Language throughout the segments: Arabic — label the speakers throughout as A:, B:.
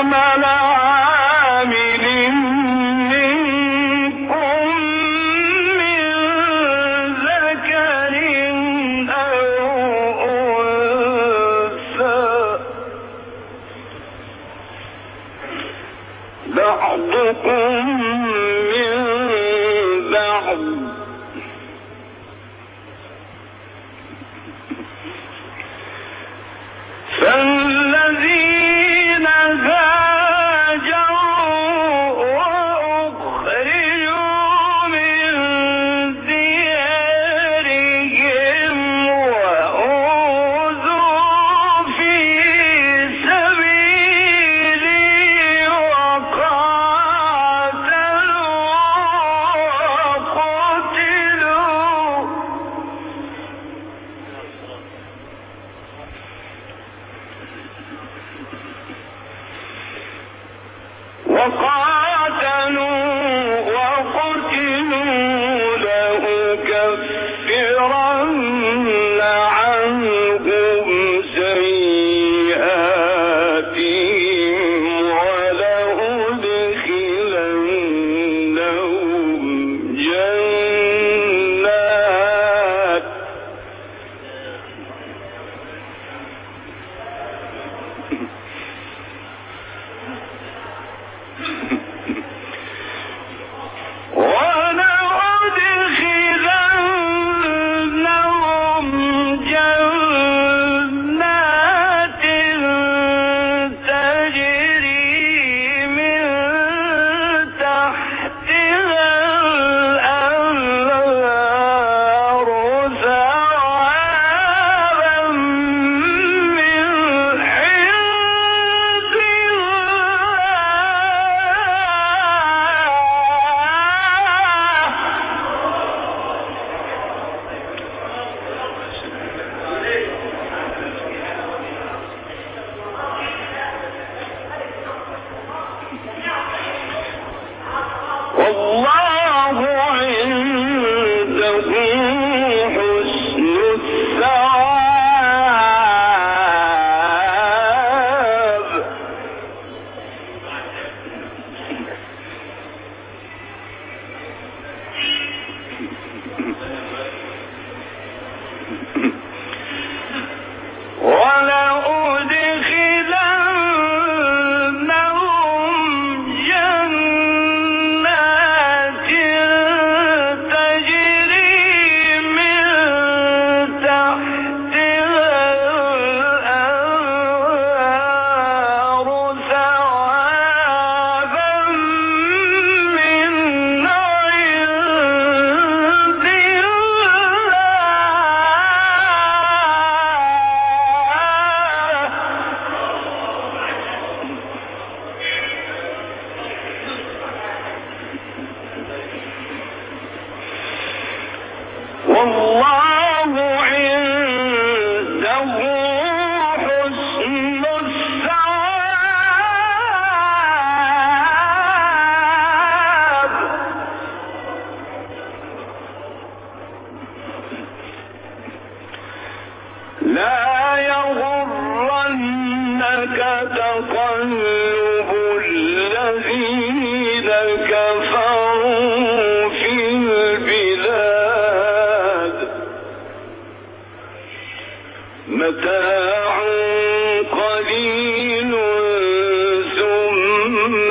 A: عمل عامل منكم من ذكر أو أنثى بعضكم من بعض فالذين هاجروا وأخرجوا من ديارهم وأوذوا في سبيلي وقاتلوا وقتلوا لأكفرن عنهم سيئاتهم ولأدخلنهم جنات تجري من تحتها الأنهار ثوابا من عند والله عنده حسن الثواب ولأدخلنهم جنات تجري من تحتها الأنهار ثوابا من عند والله عنده حسن الثواب لا يغرنك تقلب الذين كفروا في البلاد متاع قليل ثم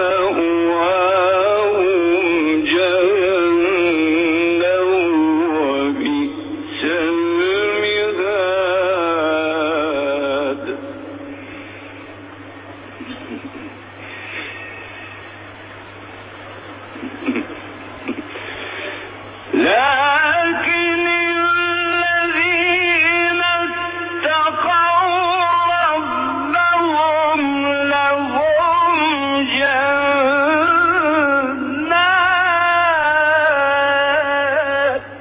A: مأواهم جهنم وبئس المهاد لكن الذين اتقوا ربهم لهم جنات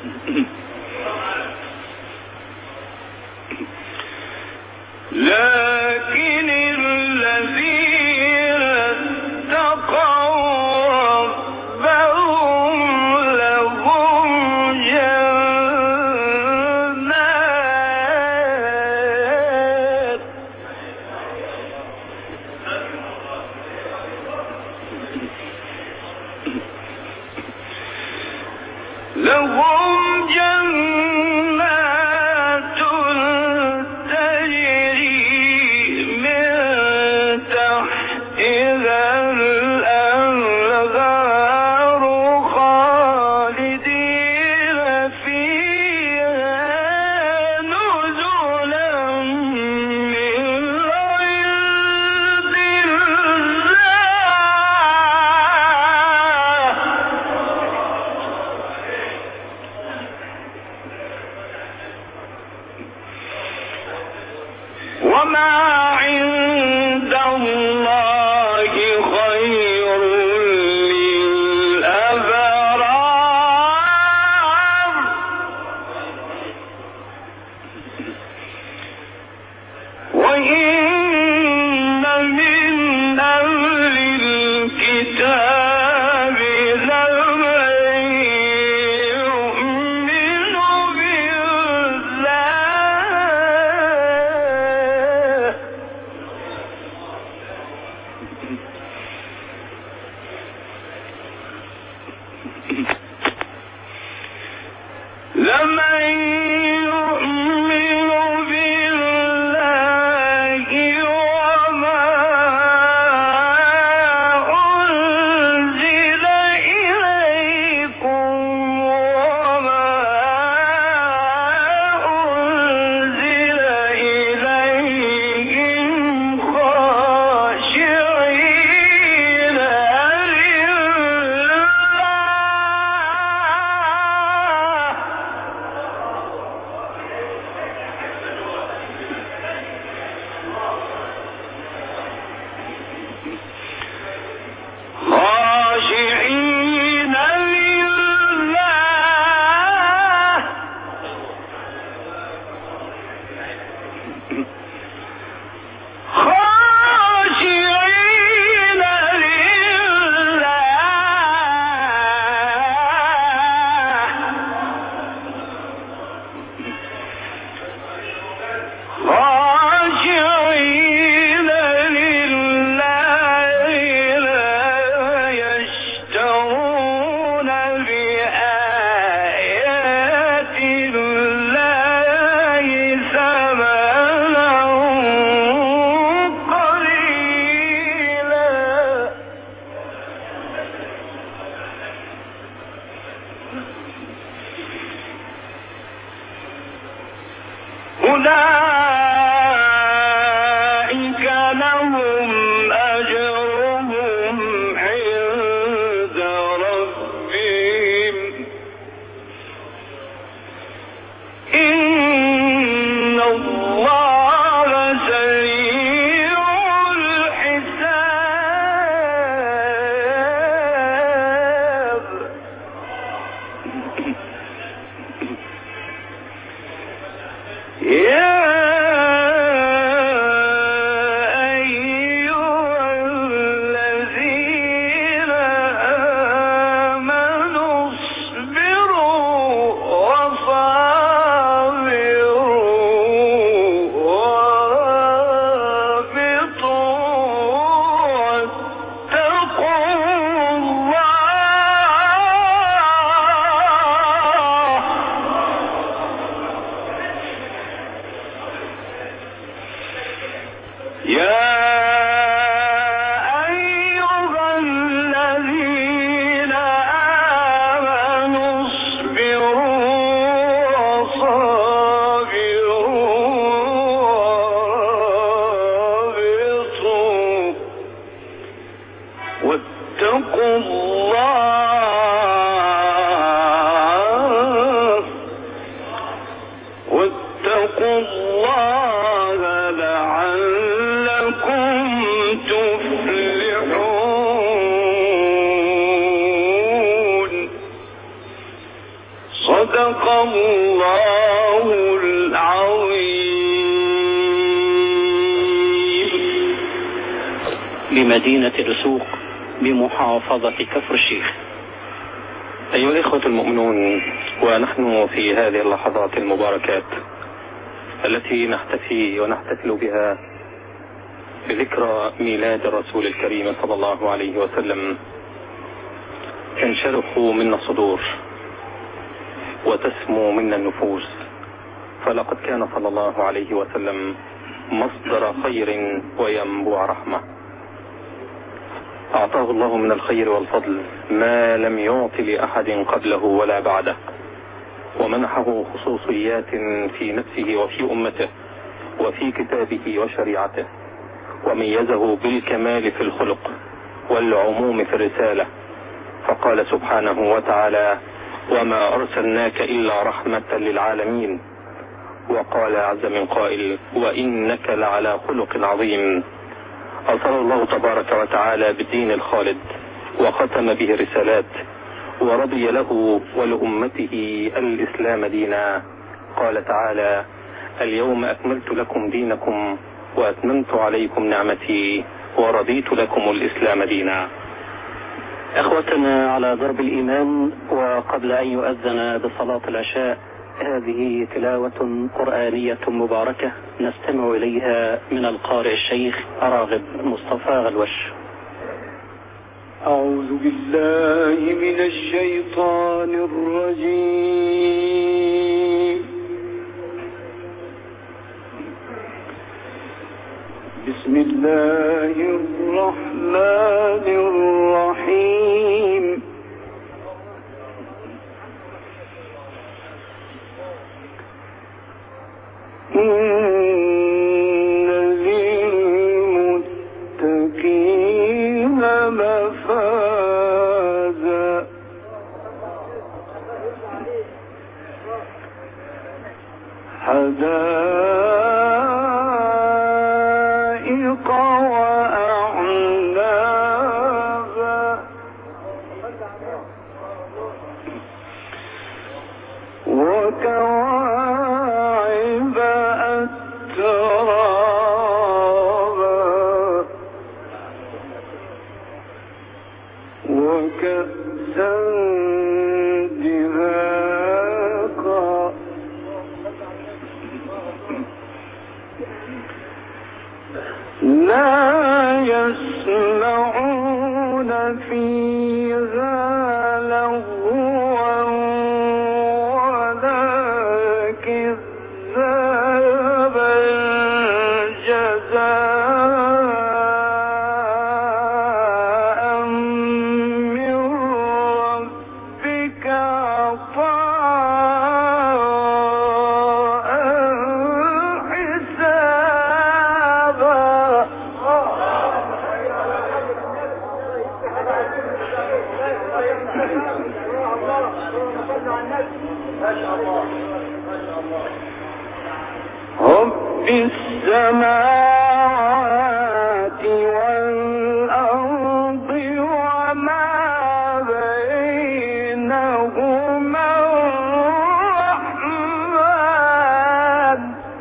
A: لكن الذين اتقوا ربهم لهم جنات تجري من تحتها الأنهار خالدين فيها نزلا من عند الله وما عند الله خير للأبرار وإن من أهل الكتاب لمن يؤمن بالله وما أنزل إليكم وما أنزل إليهم خاشعين لله خاشعين لله خاشعين خاشعين لله لا يشترون بآيات الله ثمنا قليلا أولئك لهم أجرهم عند ربهم إن الله سريع الحساب يا أيها الذين آمنوا اصبروا وصابروا ورابطوا واتقوا الله صدق الله العظيم.
B: بمدينة دسوق بمحافظة كفر الشيخ.
C: أيها الإخوة المؤمنون، ونحن في هذه اللحظات المباركات التي نحتفي ونحتفل بها بذكرى ميلاد الرسول الكريم صلى الله عليه وسلم، تنشرح منا الصدور وتسمو منا النفوس، فلقد كان صلى الله عليه وسلم مصدر خير وينبوع رحمة. أعطاه الله من الخير والفضل ما لم يعط لأحد قبله ولا بعده، ومنحه خصوصيات في نفسه وفي أمته وفي كتابه وشريعته، وميزه بالكمال في الخلق والعموم في الرسالة، فقال سبحانه وتعالى: وما أرسلناك إلا رحمة للعالمين. وقال عز من قائل: وإنك لعلى خلق عظيم. أرسل الله تبارك وتعالى بالدين الخالد وختم به الرسالات، ورضي له ولأمته الإسلام دينا. قال تعالى: اليوم أكملت لكم دينكم وأتممت عليكم نعمتي ورضيت لكم الإسلام دينا.
B: أخوتنا على درب الإيمان، وقبل أن يؤذن بصلاة العشاء، هذه تلاوة قرآنية مباركة نستمع إليها من القارئ الشيخ راغب مصطفى غلوش.
A: أعوذ بالله من الشيطان الرجيم. بسم الله الرحمن الرحيم. إن للمتقين مفازا حدائق وأعنابا وكواعب أترابا وكأسا دهاقا لا يسمعون فيها لغوا ولا كذابا جزاء من ربك عطاء حسابا. رب السماوات والأرض وما بينهما الرحمن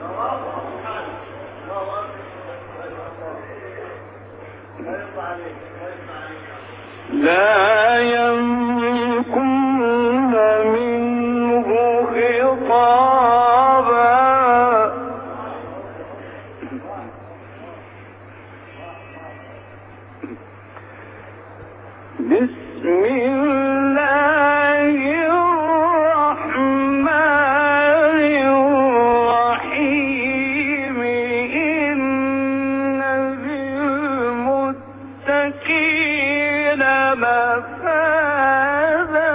A: لا يملكون منه خطابا. بسم الله الرحمن الرحيم. إن للمتقين مفازا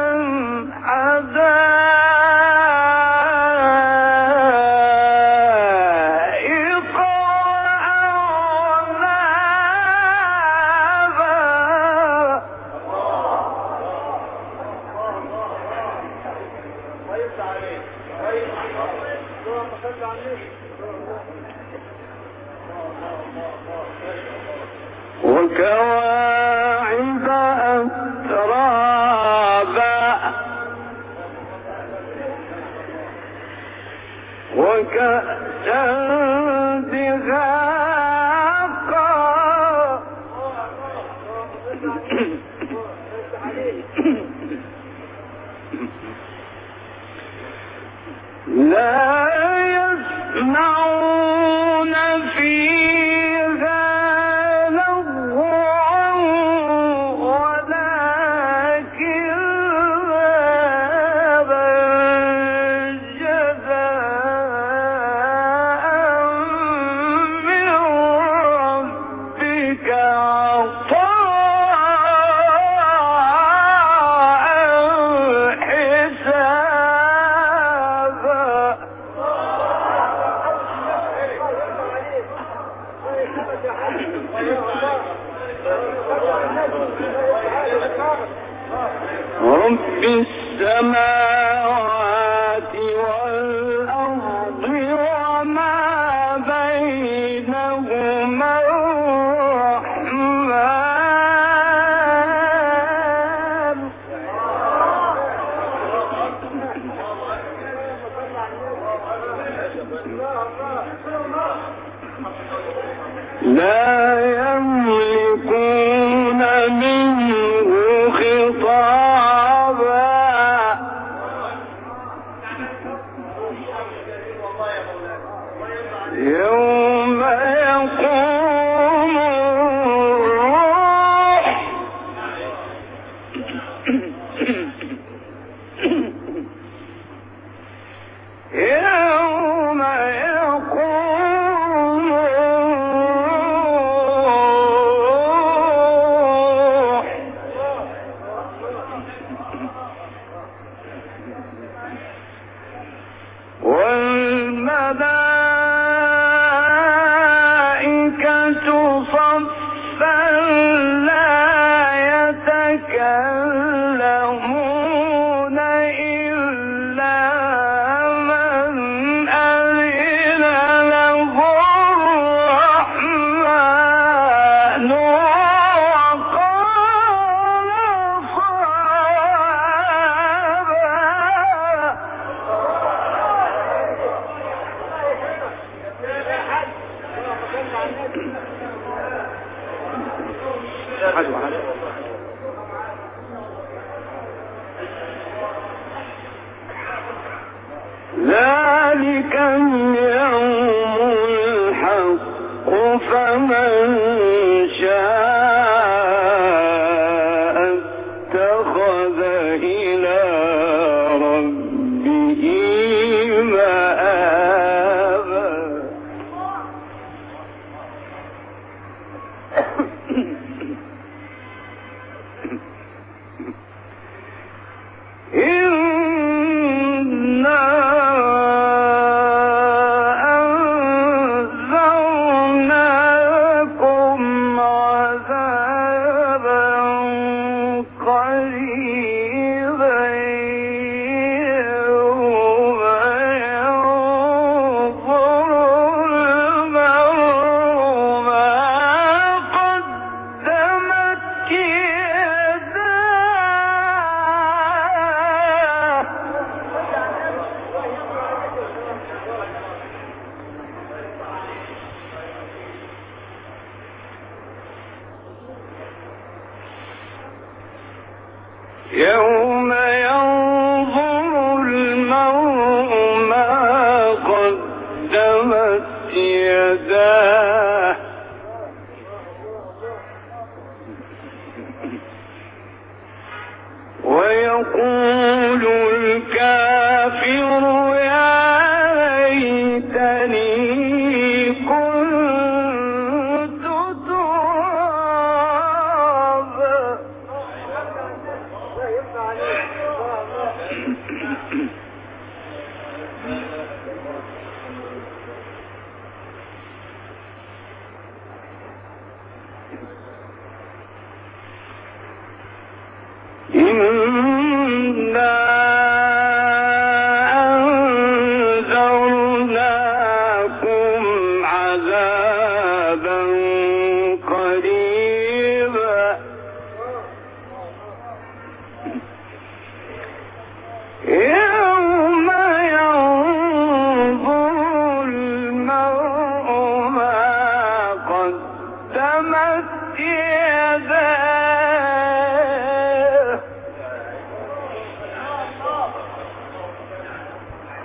A: حدائق وأعنابا وكواعب أترابا وكأسا دهاقا لا يسمعون فيها لغوا ولا كذابا جزاء من ربك عطاء حسابا. رب السماوات والأرض وما بينهما الرحمن لا يملكون منه خطابا. يوم يقوم الروح يوم يقوم الروح والملائكة صفا لا يتكلمون إلا من أذن له الرحمن وقال صوابا. ذلك اليوم الحق فمن شاء اتخذ إلى ربه مآبا. إنا أنذرناكم عذابا قريبا يوم ينظر المرء ما قدمت يداه يوم ينظر المرء ما قدمت يداه ويقول الكافر يا ليتني كنت ترابا.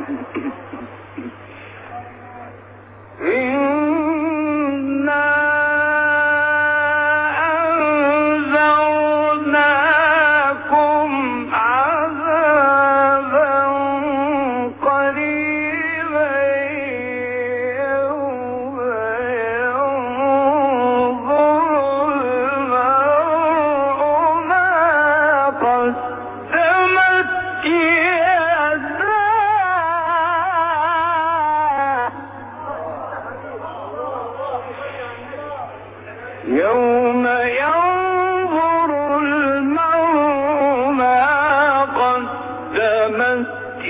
A: يوم ينظر المرء ما قدمت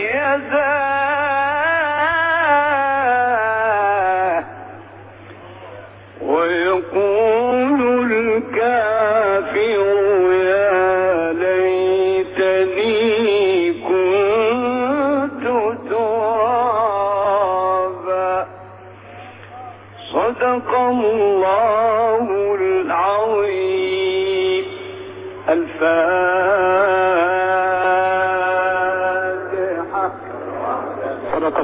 A: يداه ويقول الكافر يا ليتني كنت ترابا. صدق الله العظيم. الفاتحة.